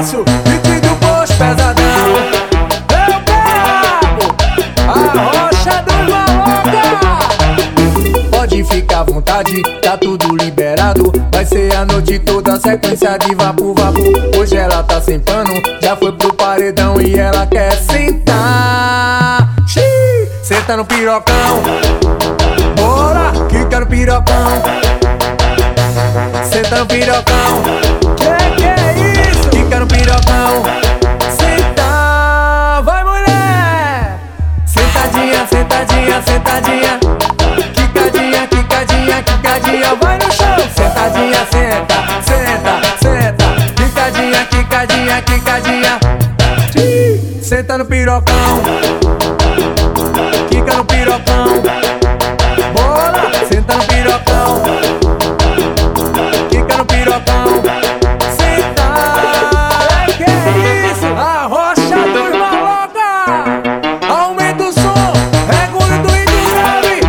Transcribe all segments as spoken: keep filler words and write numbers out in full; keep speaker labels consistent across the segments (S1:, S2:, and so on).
S1: sucesso, beat do Post pesadão. Eu pego a rocha dos maloca. Pode ficar à vontade, tá tudo liberado. Vai ser a noite toda, sequência de vapo vapo. Hoje ela tá sem pano, já foi pro paredão e ela quer sentar. Xiii, senta no pirocão, bora, que quero pirocão. Senta no pirocão, que que é isso? Que quero pirocão. Senta, vai mulher. Sentadinha, sentadinha, sentadinha. Quicadinha, quicadinha, quicadinha. Vai no chão. Sentadinha, senta, senta, senta. Quicadinha, quicadinha, quicadinha. Senta no pirocão, quica no pirocão. Bora, senta no pirocão, quica no pirocão. Senta, que é isso? A rocha dos maloca. Aumenta o som, regula do índio grave.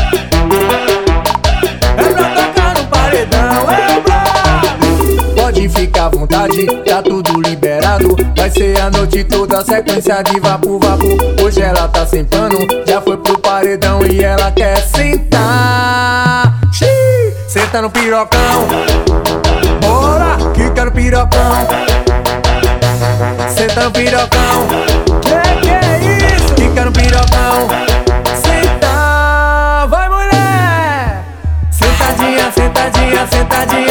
S1: É pra tocar no paredão, é bravo. Pode ficar à vontade, tá tudo liberado. Vai ser a noite toda, sequência de vapo vapo. Hoje ela tá sem pano, já foi pro paredão e ela quer sentar. Xiii, senta no pirocão, bora, que quero pirocão. Senta no pirocão, que que é isso? Que quero pirocão. Senta, vai mulher. Sentadinha, sentadinha, sentadinha.